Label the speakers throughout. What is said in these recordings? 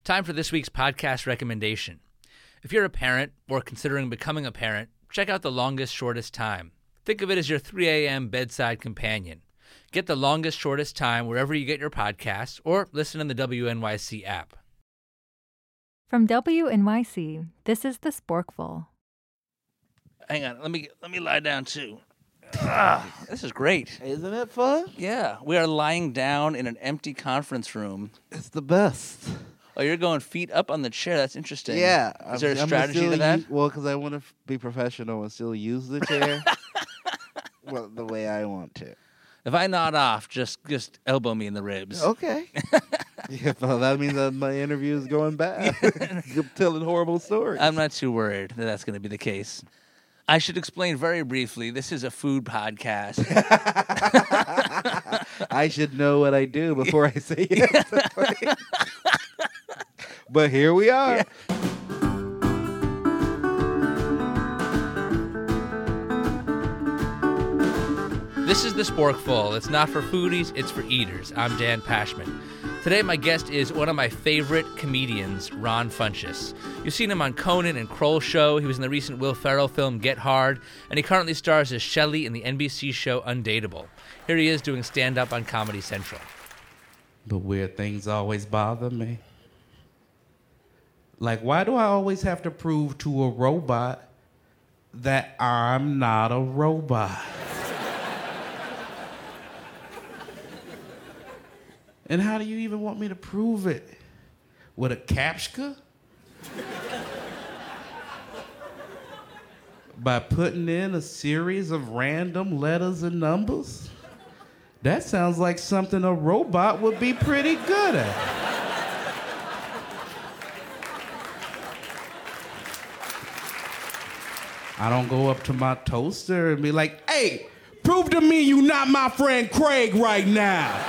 Speaker 1: Time for this week's podcast recommendation. If you're a parent or considering becoming a parent, check out The Longest Shortest Time. Think of it as your 3 a.m. bedside companion. Get The Longest Shortest Time wherever you get your podcasts or listen in the WNYC app.
Speaker 2: From WNYC, this is The Sporkful.
Speaker 1: Hang on, let me lie down too. This is great.
Speaker 3: Isn't it fun?
Speaker 1: Yeah, we are lying down in an empty conference room.
Speaker 3: It's the best.
Speaker 1: Oh, you're going feet up on the chair. That's interesting.
Speaker 3: Yeah.
Speaker 1: Is there a strategy to that?
Speaker 3: Well, because I want to be professional and still use the chair well, the way I want to.
Speaker 1: If I nod off, just elbow me in the ribs.
Speaker 3: Okay. Yeah, well, that means that my interview is going bad. You're telling horrible stories.
Speaker 1: I'm not too worried that that's going to be the case. I should explain very briefly, this is a food podcast.
Speaker 3: I should know what I do before I say yes. But here we are.
Speaker 1: Yeah. This is The Sporkful. It's not for foodies, it's for eaters. I'm Dan Pashman. Today, my guest is one of my favorite comedians, Ron Funches. You've seen him on Conan and Kroll Show. He was in the recent Will Ferrell film Get Hard, and he currently stars as Shelley in the NBC show Undateable. Here he is doing stand-up on Comedy Central.
Speaker 4: But weird things always bother me. Like, why do I always have to prove to a robot that I'm not a robot? And how do you even want me to prove it? With a captcha? By putting in a series of random letters and numbers? That sounds like something a robot would be pretty good at. I don't go up to my toaster and be like, hey, prove to me you not my friend Craig right now.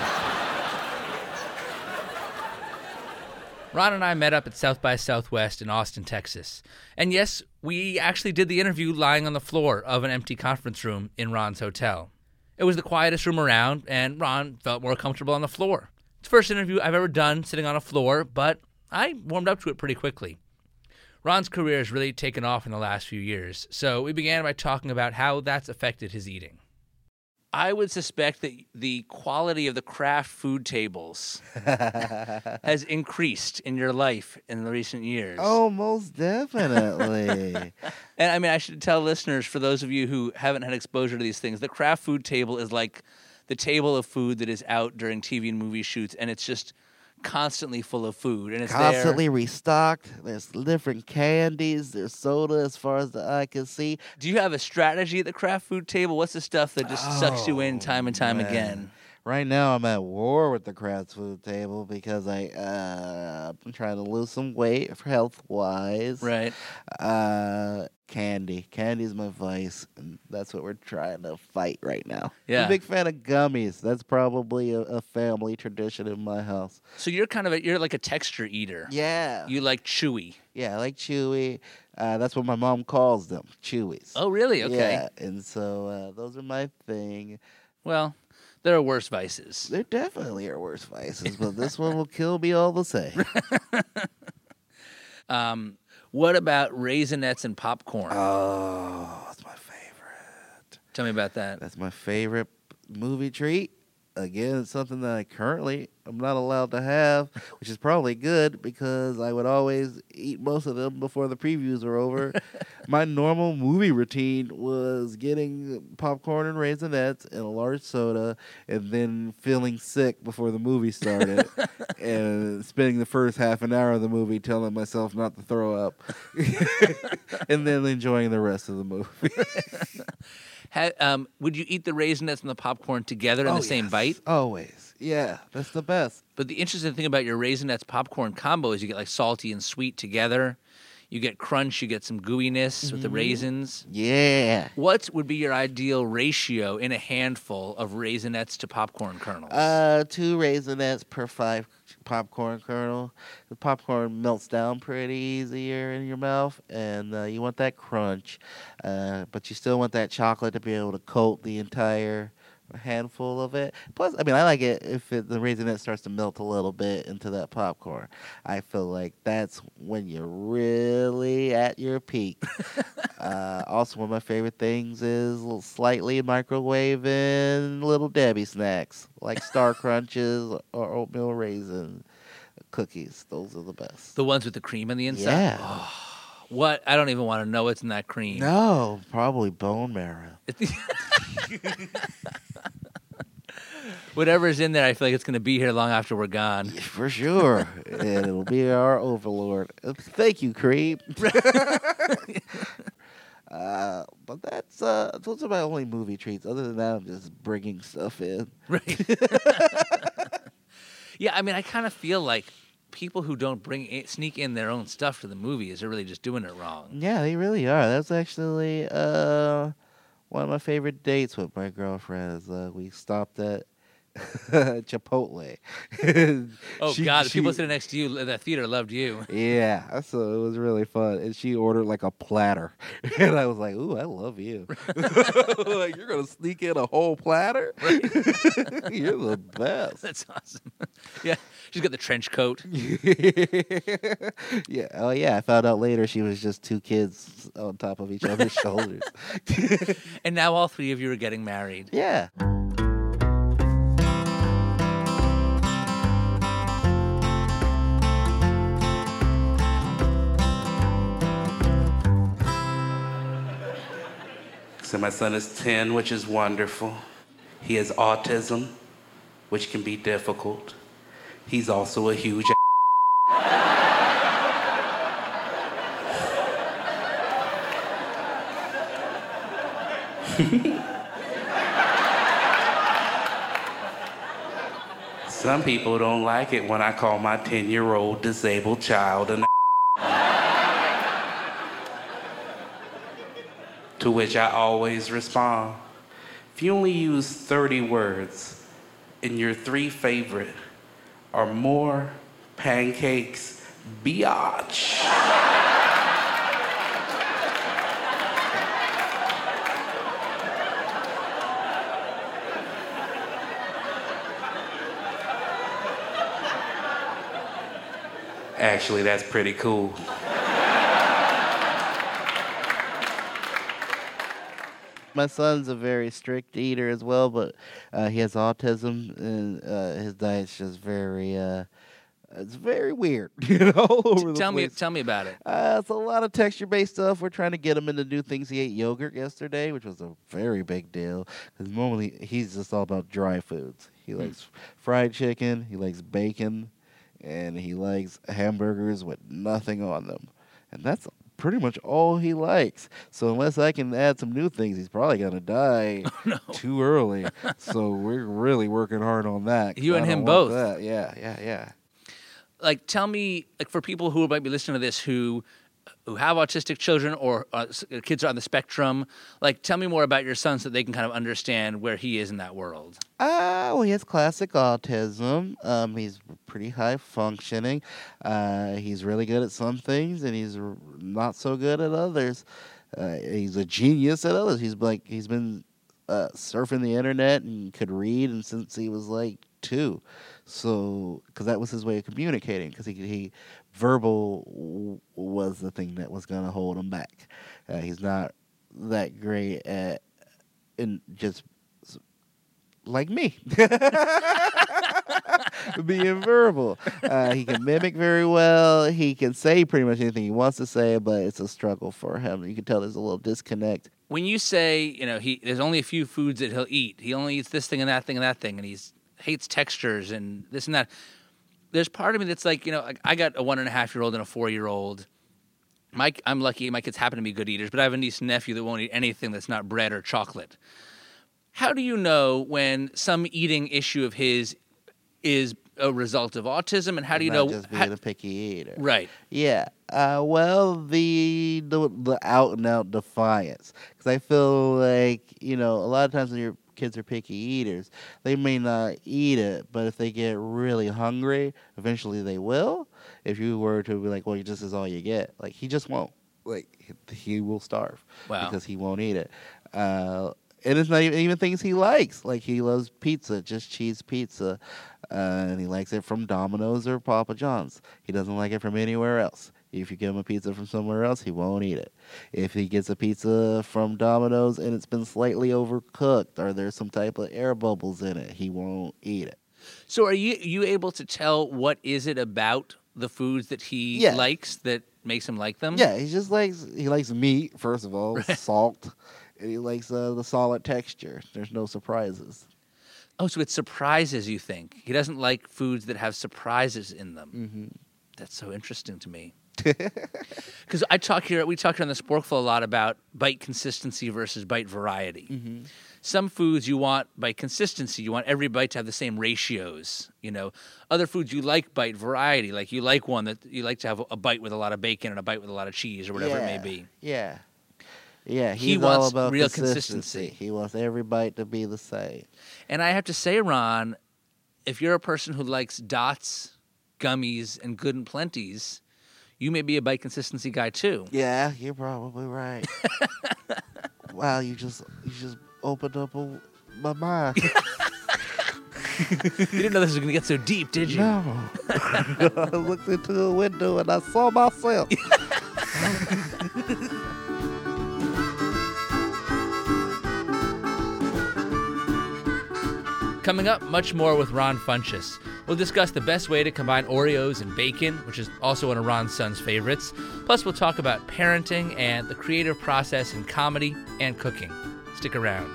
Speaker 1: Ron and I met up at South by Southwest in Austin, Texas. And yes, we actually did the interview lying on the floor of an empty conference room in Ron's hotel. It was the quietest room around, and Ron felt more comfortable on the floor. It's the first interview I've ever done sitting on a floor, but I warmed up to it pretty quickly. Ron's career has really taken off in the last few years, so we began by talking about how that's affected his eating. I would suspect that the quality of the craft food tables has increased in your life in the recent years.
Speaker 3: Oh, most definitely.
Speaker 1: And I mean, I should tell listeners, for those of you who haven't had exposure to these things, the craft food table is like the table of food that is out during TV and movie shoots, and it's just constantly full of food, and it's
Speaker 3: constantly
Speaker 1: there.
Speaker 3: Restocked. There's different candies. There's soda as far as the eye can see.
Speaker 1: Do you have a strategy at the craft food table? What's the stuff that just sucks you in time and time again?
Speaker 3: Right now, I'm at war with the craft food table because I'm trying to lose some weight health-wise.
Speaker 1: Right.
Speaker 3: Candy. Candy's my vice, and that's what we're trying to fight right now.
Speaker 1: Yeah.
Speaker 3: I'm a big fan of gummies. That's probably a family tradition in my house.
Speaker 1: So you're you're like a texture eater.
Speaker 3: Yeah.
Speaker 1: You like chewy.
Speaker 3: Yeah, I like chewy. That's what my mom calls them, chewies.
Speaker 1: Oh, really? Okay.
Speaker 3: Yeah, and so those are my thing.
Speaker 1: Well, there are worse vices.
Speaker 3: There definitely are worse vices, but this one will kill me all the same.
Speaker 1: What about Raisinets and popcorn?
Speaker 3: Oh, that's my favorite.
Speaker 1: Tell me about that.
Speaker 3: That's my favorite movie treat. Again, it's something that I'm not allowed to have, which is probably good because I would always eat most of them before the previews are over. My normal movie routine was getting popcorn and Raisinets and a large soda and then feeling sick before the movie started and spending the first half an hour of the movie telling myself not to throw up and then enjoying the rest of the movie.
Speaker 1: Would you eat the Raisinets and the popcorn together in the same bite?
Speaker 3: Always. Yeah, that's the best.
Speaker 1: But the interesting thing about your Raisinets popcorn combo is you get like salty and sweet together. You get crunch, you get some gooiness with the raisins.
Speaker 3: Yeah.
Speaker 1: What would be your ideal ratio in a handful of Raisinets to popcorn kernels?
Speaker 3: 2 Raisinets per 5 popcorn kernel. The popcorn melts down pretty easier in your mouth, and you want that crunch, but you still want that chocolate to be able to coat the entire a handful of it. Plus, I mean, I like it if the raisinette starts to melt a little bit into that popcorn. I feel like that's when you're really at your peak. Also, one of my favorite things is slightly microwaving Little Debbie snacks like Star Crunches or oatmeal raisin cookies. Those are the best.
Speaker 1: The ones with the cream on the inside?
Speaker 3: Yeah.
Speaker 1: Oh, what? I don't even want to know what's in that cream.
Speaker 3: No, probably bone marrow.
Speaker 1: Whatever's in there, I feel like it's going to be here long after we're gone.
Speaker 3: For sure. And it'll be our overlord. Thank you, Creep. But that's those are my only movie treats. Other than that, I'm just bringing stuff in.
Speaker 1: Right. Yeah, I mean, I kind of feel like people who don't sneak in their own stuff to the movies are really just doing it wrong.
Speaker 3: Yeah, they really are. That's actually one of my favorite dates with my girlfriend. Is we stopped at Chipotle.
Speaker 1: Oh, God, the people sitting next to you at that theater loved you.
Speaker 3: Yeah, so it was really fun. And she ordered like a platter. And I was like, ooh, I love you. Like, you're going to sneak in a whole platter?
Speaker 1: Right.
Speaker 3: You're the best.
Speaker 1: That's awesome. Yeah, she's got the trench coat.
Speaker 3: Yeah. Oh, yeah. I found out later she was just two kids on top of each other's shoulders.
Speaker 1: And now all three of you are getting married.
Speaker 3: Yeah.
Speaker 4: So my son is 10, which is wonderful. He has autism, which can be difficult. He's also a huge Some people don't like it when I call my 10-year-old disabled child an to which I always respond, if you only use 30 words and your three favorite are more pancakes, biatch. Actually, that's pretty cool.
Speaker 3: My son's a very strict eater as well, but he has autism, and his diet's just very, it's very weird, all over the place.
Speaker 1: Tell me about it.
Speaker 3: It's a lot of texture-based stuff. We're trying to get him into new things. He ate yogurt yesterday, which was a very big deal, because normally he's just all about dry foods. He likes fried chicken, he likes bacon, and he likes hamburgers with nothing on them. And that's pretty much all he likes. So unless I can add some new things, he's probably going to die too early. So we're really working hard on that.
Speaker 1: You and him both.
Speaker 3: That. Yeah.
Speaker 1: Like, tell me, like, for people who might be listening to this who have autistic children or kids are on the spectrum, like, tell me more about your son so that they can kind of understand where he is in that world.
Speaker 3: Well, he has classic autism. He's pretty high functioning. He's really good at some things, and he's not so good at others. He's a genius at others. He's been surfing the internet and could read, and since he was like 2. So, because that was his way of communicating, because he verbal was the thing that was going to hold him back. He's not that great at, in just like me, being verbal. He can mimic very well. He can say pretty much anything he wants to say, but it's a struggle for him. You can tell there's a little disconnect.
Speaker 1: When you say, there's only a few foods that he'll eat. He only eats this thing and that thing and that thing, and he's hates textures and this and that. There's part of me that's like, I got a 1.5-year-old and a 4-year-old. I'm lucky my kids happen to be good eaters, but I have a niece and nephew that won't eat anything that's not bread or chocolate. How do you know when some eating issue of his is a result of autism, and how do you know?
Speaker 3: Just being a picky eater,
Speaker 1: right?
Speaker 3: Yeah. Well, the out and out defiance, because I feel like a lot of times when your kids are picky eaters, they may not eat it, but if they get really hungry, eventually they will. If you were to be like, well, this is all you get, like he just won't. Like he will starve because he won't eat it. And it's not even things he likes. Like, he loves pizza, just cheese pizza. And he likes it from Domino's or Papa John's. He doesn't like it from anywhere else. If you give him a pizza from somewhere else, he won't eat it. If he gets a pizza from Domino's and it's been slightly overcooked or there's some type of air bubbles in it, he won't eat it.
Speaker 1: So are you able to tell what is it about the foods that he likes that makes him like them?
Speaker 3: Yeah, he likes meat, first of all, salt, and he likes the solid texture. There's no surprises.
Speaker 1: Oh, so it surprises you think. He doesn't like foods that have surprises in them.
Speaker 3: Mm-hmm.
Speaker 1: That's so interesting to me. Because we talk here on the Sporkful a lot about bite consistency versus bite variety.
Speaker 3: Mm-hmm.
Speaker 1: Some foods you want bite consistency. You want every bite to have the same ratios. Other foods you like bite variety. Like you like one that you like to have a bite with a lot of bacon and a bite with a lot of cheese or whatever it may be.
Speaker 3: Yeah. Yeah,
Speaker 1: He
Speaker 3: he's all
Speaker 1: wants
Speaker 3: about
Speaker 1: real
Speaker 3: consistency.
Speaker 1: consistency.
Speaker 3: He wants every bite to be the same.
Speaker 1: And I have to say, Ron, if you're a person who likes dots, gummies, and good and plenties, you may be a bite consistency guy too.
Speaker 3: Yeah, you're probably right. Wow, you just opened up my mind.
Speaker 1: You didn't know this was going to get so deep, did you?
Speaker 3: No. I looked into a window and I saw myself.
Speaker 1: Coming up, much more with Ron Funches. We'll discuss the best way to combine Oreos and bacon, which is also one of Ron's son's favorites. Plus, we'll talk about parenting and the creative process in comedy and cooking. Stick around.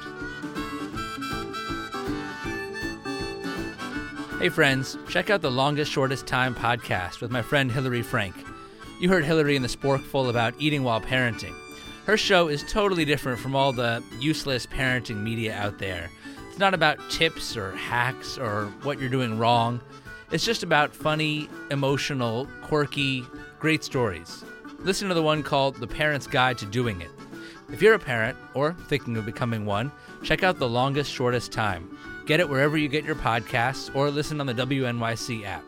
Speaker 1: Hey friends, check out the Longest Shortest Time podcast with my friend Hillary Frank. You heard Hillary in the Sporkful about eating while parenting. Her show is totally different from all the useless parenting media out there. It's not about tips or hacks or what you're doing wrong. It's just about funny, emotional, quirky, great stories. Listen to the one called The Parent's Guide to Doing It. If you're a parent or thinking of becoming one, check out The Longest Shortest Time. Get it wherever you get your podcasts or listen on the WNYC app.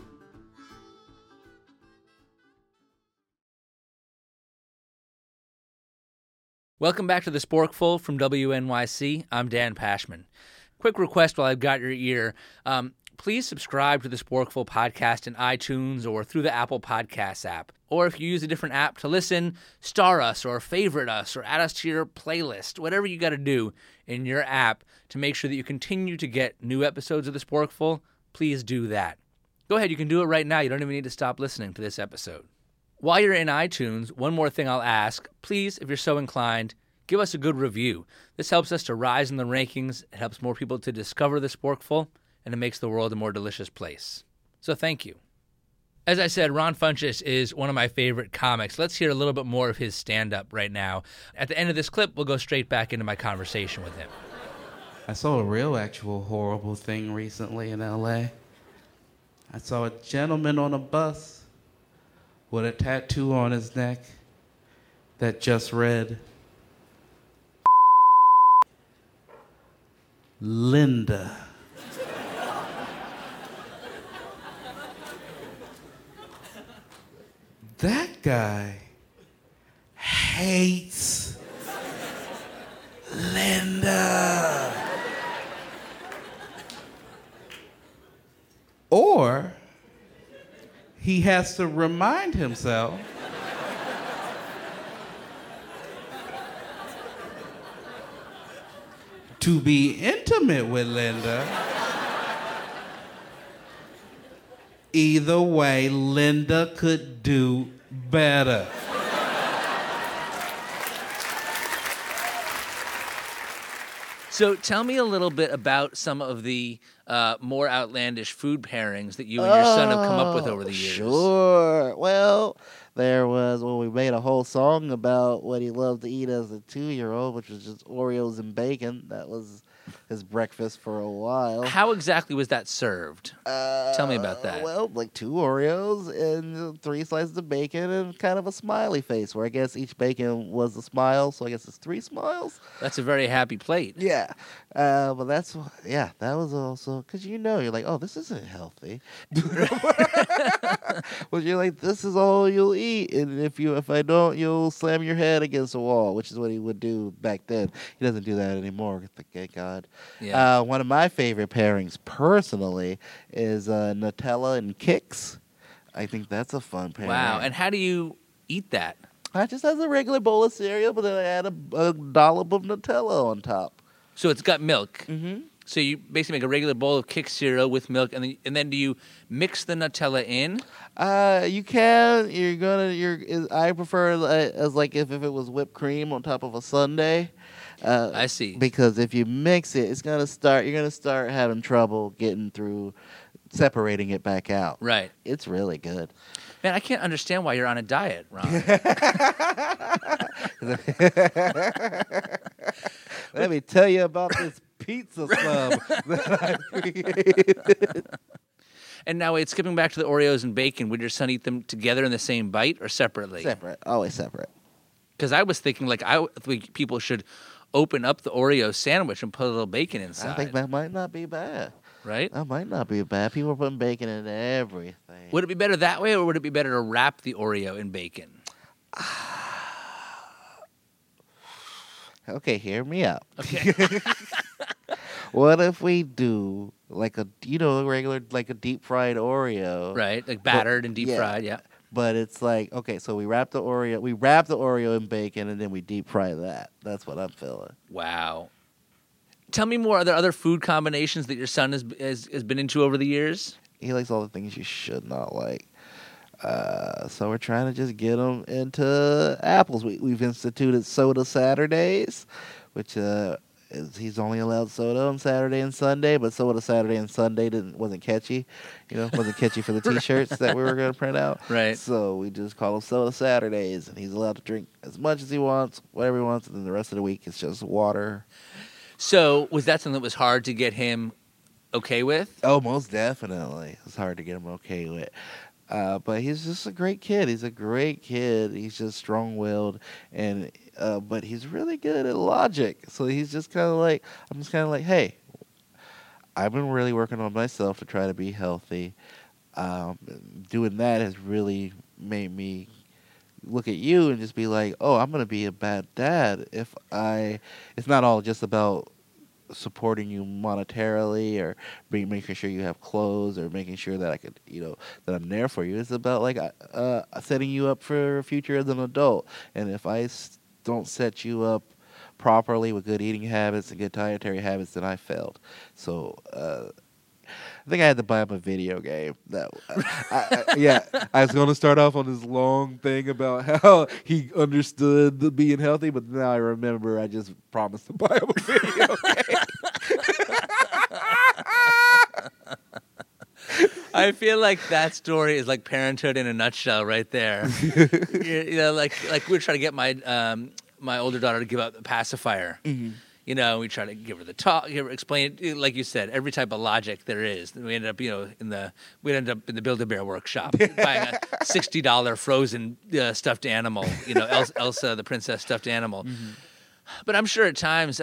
Speaker 1: Welcome back to the Sporkful from WNYC. I'm Dan Pashman. Quick request while I've got your ear. Please subscribe to the Sporkful podcast in iTunes or through the Apple Podcasts app. Or if you use a different app to listen, star us or favorite us or add us to your playlist. Whatever you got to do in your app to make sure that you continue to get new episodes of the Sporkful, please do that. Go ahead, you can do it right now. You don't even need to stop listening to this episode. While you're in iTunes, one more thing I'll ask. Please, if you're so inclined, give us a good review. This helps us to rise in the rankings. It helps more people to discover the Sporkful, and it makes the world a more delicious place. So thank you. As I said, Ron Funches is one of my favorite comics. Let's hear a little bit more of his stand-up right now. At the end of this clip, we'll go straight back into my conversation with him.
Speaker 4: I saw a real, actual horrible thing recently in L.A. I saw a gentleman on a bus with a tattoo on his neck that just read, Linda. That guy hates Linda. Or he has to remind himself to be intimate with Linda. Either way, Linda could do better.
Speaker 1: So tell me a little bit about some of the more outlandish food pairings that you and your son have come up with over the years.
Speaker 3: Sure. Well, there was we made a whole song about what he loved to eat as a 2-year-old, which was just Oreos and bacon. That was his breakfast for a while.
Speaker 1: How exactly was that served? Tell me about that.
Speaker 3: Well, like 2 Oreos and 3 slices of bacon and kind of a smiley face, where I guess each bacon was a smile, so I guess it's 3 smiles.
Speaker 1: That's a very happy plate.
Speaker 3: Yeah. But that was also, because you're like, oh, this isn't healthy. Well, you're like, this is all you'll eat, and if I don't, you'll slam your head against the wall, which is what he would do back then. He doesn't do that anymore. Thank God.
Speaker 1: Yeah.
Speaker 3: One of my favorite pairings, personally, is Nutella and Kix. I think that's a fun pairing.
Speaker 1: Wow. And how do you eat that?
Speaker 3: I just have a regular bowl of cereal, but then I add a dollop of Nutella on top.
Speaker 1: So it's got milk.
Speaker 3: Mm-hmm.
Speaker 1: So you basically make a regular bowl of Kix cereal with milk, and then do you mix the Nutella in?
Speaker 3: You can. I prefer as like if it was whipped cream on top of a sundae.
Speaker 1: I see.
Speaker 3: Because if you mix it, you're gonna start having trouble getting through, separating it back out.
Speaker 1: Right.
Speaker 3: It's really good.
Speaker 1: Man, I can't understand why you're on a diet, Ron.
Speaker 3: Let me tell you about this pizza sub that I created.
Speaker 1: And now, wait, skipping back to the Oreos and bacon, would your son eat them together in the same bite or separately?
Speaker 3: Separate, always separate.
Speaker 1: Because I was thinking, like, I think people should open up the Oreo sandwich and put a little bacon inside.
Speaker 3: I think that might not be bad.
Speaker 1: Right?
Speaker 3: That might not be bad. People are putting bacon in everything.
Speaker 1: Would it be better that way, or would it be better to wrap the Oreo in bacon?
Speaker 3: Okay, hear me out.
Speaker 1: Okay.
Speaker 3: What if we do like a deep fried Oreo?
Speaker 1: Right, like battered and deep fried, yeah.
Speaker 3: But it's like, okay, so we wrap the Oreo in bacon and then we deep fry that. That's what I'm feeling.
Speaker 1: Wow. Tell me more. Are there other food combinations that your son has been into over the years?
Speaker 3: He likes all the things you should not like. So we're trying to just get him into apples. We've instituted soda Saturdays, which he's only allowed soda on Saturday and Sunday, but soda Saturday and Sunday wasn't catchy. Wasn't catchy for the T-shirts that we were going to print out.
Speaker 1: Right.
Speaker 3: So we just call them soda Saturdays, and he's allowed to drink as much as he wants, whatever he wants, and then the rest of the week it's just water.
Speaker 1: So was that something that was hard to get him okay with?
Speaker 3: Oh, most definitely. It's hard to get him okay with. But he's just a great kid. He's a great kid. He's just strong-willed, and but he's really good at logic. So he's just kind of like, I'm just kind of like, hey, I've been really working on myself to try to be healthy. Doing that has really made me look at you and just be like, oh, I'm going to be a bad dad it's not all just about supporting you monetarily or making sure you have clothes or making sure that I could, that I'm there for you. It's about like setting you up for a future as an adult. And if I don't set you up properly with good eating habits and good dietary habits, then I failed. So, I think I had to buy him a video game. I was going to start off on this long thing about how he understood the being healthy, but now I remember I just promised to buy him a video game.
Speaker 1: I feel like that story is like parenthood in a nutshell, right there. Like we're trying to get my older daughter to give up the pacifier. Mm-hmm. We try to give her the talk, explain it, like you said, every type of logic there is. We ended up, in the Build-A-Bear workshop buying a $60 frozen stuffed animal, Elsa the princess stuffed animal. Mm-hmm. But I'm sure at times,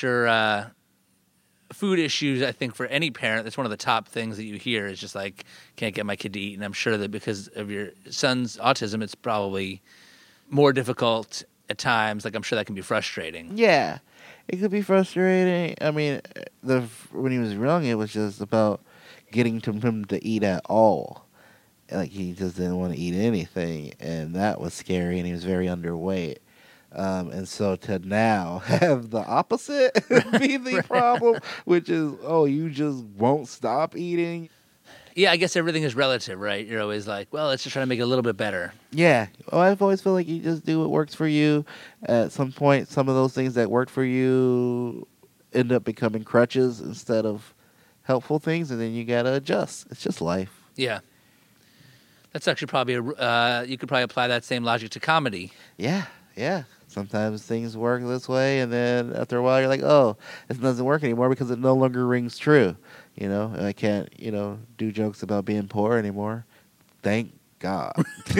Speaker 1: food issues, I think for any parent, that's one of the top things that you hear is just like, can't get my kid to eat. And I'm sure that because of your son's autism, it's probably more difficult at times. Like I'm sure that can be frustrating.
Speaker 3: Yeah. It could be frustrating. I mean, when he was young, it was just about getting him to eat at all. Like, he just didn't want to eat anything, and that was scary, and he was very underweight. And so to now have the opposite be the problem, which is, you just won't stop eating.
Speaker 1: Yeah, I guess everything is relative, right? You're always like, well, let's just try to make it a little bit better.
Speaker 3: Yeah. I've always felt like you just do what works for you. At some point, some of those things that work for you end up becoming crutches instead of helpful things, and then you got to adjust. It's just life.
Speaker 1: Yeah. That's actually probably you could probably apply that same logic to comedy.
Speaker 3: Yeah. Sometimes things work this way, and then after a while, you're like, oh, it doesn't work anymore because it no longer rings true. And I can't, do jokes about being poor anymore. Thank God.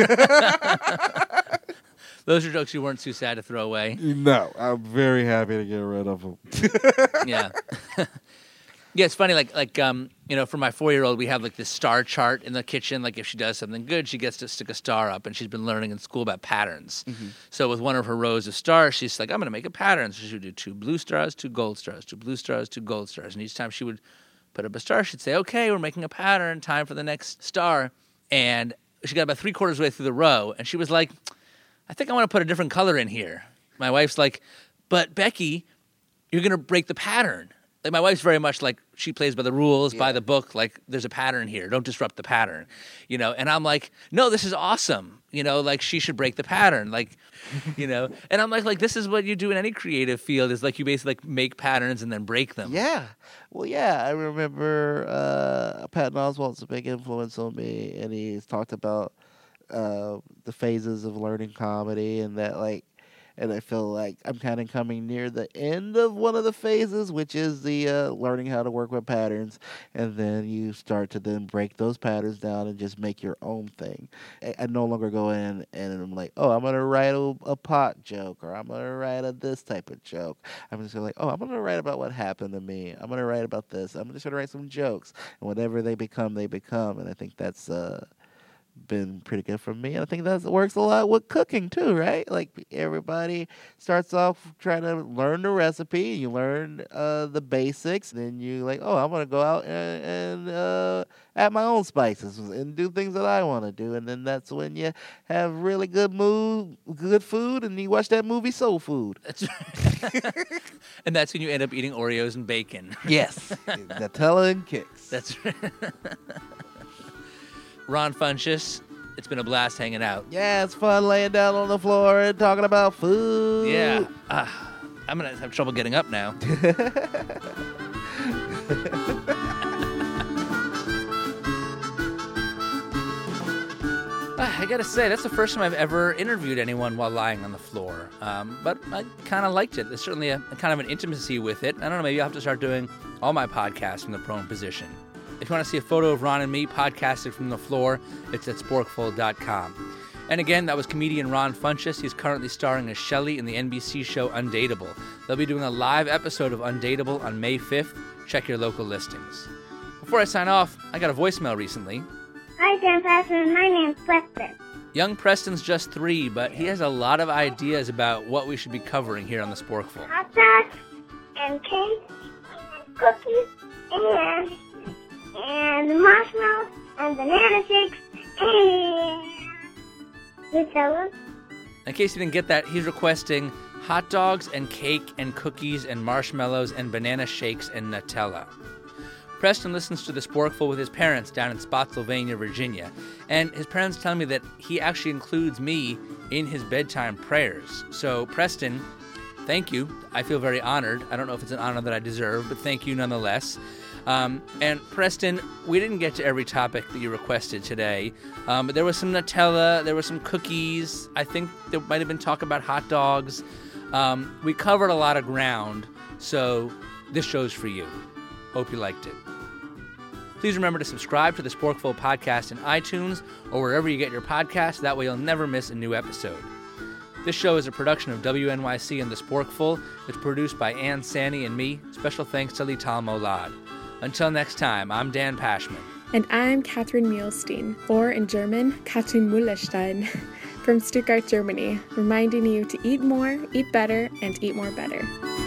Speaker 1: Those are jokes you weren't too sad to throw away.
Speaker 3: No, I'm very happy to get rid of them.
Speaker 1: Yeah. Yeah, it's funny. Like For my 4-year-old, we have like this star chart in the kitchen. Like if she does something good, she gets to stick a star up, and she's been learning in school about patterns. So with one of her rows of stars, she's like, I'm going to make a pattern. So she would do 2 blue stars, 2 gold stars, 2 blue stars, 2 gold stars. And each time she would put up a star, she'd say, okay, we're making a pattern, time for the next star. And she got about 3/4 way through the row, and she was like, I think I want to put a different color in here. My wife's like, but Becky, you're going to break the pattern. Like my wife's very much like she plays by the rules, by the book. Like there's a pattern here. Don't disrupt the pattern, And I'm like, no, this is awesome. Like she should break the pattern. Like, And I'm like this is what you do in any creative field. Is like you basically like make patterns and then break them.
Speaker 3: Yeah. Well, yeah. I remember Patton Oswalt's a big influence on me, and he's talked about the phases of learning comedy, and that like. And I feel like I'm kind of coming near the end of one of the phases, which is the learning how to work with patterns. And then you start to then break those patterns down and just make your own thing. I no longer go in and I'm like, oh, I'm going to write a pot joke, or I'm going to write this type of joke. I'm just like, oh, I'm going to write about what happened to me. I'm going to write about this. I'm just going to write some jokes. And whatever they become, they become. And I think that's... been pretty good for me. And I think that works a lot with cooking too, right? Like everybody starts off trying to learn the recipe, you learn the basics, then you like, oh, I'm gonna go out and add my own spices and do things that I want to do, and then that's when you have really good food, and you watch that movie Soul Food.
Speaker 1: That's and that's when you end up eating Oreos and bacon.
Speaker 3: Yes, Nutella and Kix.
Speaker 1: That's right. Ron Funches, it's been a blast hanging out.
Speaker 3: Yeah, it's fun laying down on the floor and talking about food.
Speaker 1: Yeah. I'm going to have trouble getting up now. I got to say, that's the first time I've ever interviewed anyone while lying on the floor. But I kind of liked it. There's certainly a kind of an intimacy with it. I don't know, maybe I'll have to start doing all my podcasts from the prone position. If you want to see a photo of Ron and me podcasting from the floor, it's at sporkful.com. And again, that was comedian Ron Funches. He's currently starring as Shelley in the NBC show Undateable. They'll be doing a live episode of Undateable on May 5th. Check your local listings. Before I sign off, I got a voicemail recently.
Speaker 5: Hi, Dan Preston. My name's Preston.
Speaker 1: Young Preston's just 3, but he has a lot of ideas about what we should be covering here on the Sporkful.
Speaker 5: Hot dogs and cake and cookies and marshmallows and banana shakes and Nutella.
Speaker 1: In case you didn't get that, he's requesting hot dogs and cake and cookies and marshmallows and banana shakes and Nutella. Preston listens to the Sporkful with his parents down in Spotsylvania, Virginia, and his parents tell me that he actually includes me in his bedtime prayers. So, Preston, thank you. I feel very honored. I don't know if it's an honor that I deserve, but thank you nonetheless. And Preston, we didn't get to every topic that you requested today, but there was some Nutella, there were some cookies, I think there might have been talk about hot dogs. We covered a lot of ground, so this show's for you. Hope you liked it. Please remember to subscribe to the Sporkful podcast in iTunes or wherever you get your podcasts. That way you'll never miss a new episode. This show is a production of WNYC and the Sporkful. It's produced by Ann Sani and me. Special thanks to Lital Molad. Until next time, I'm Dan Pashman.
Speaker 6: And I'm Catherine Muhlstein, or in German, Katrin Mullerstein, from Stuttgart, Germany, reminding you to eat more, eat better, and eat more better.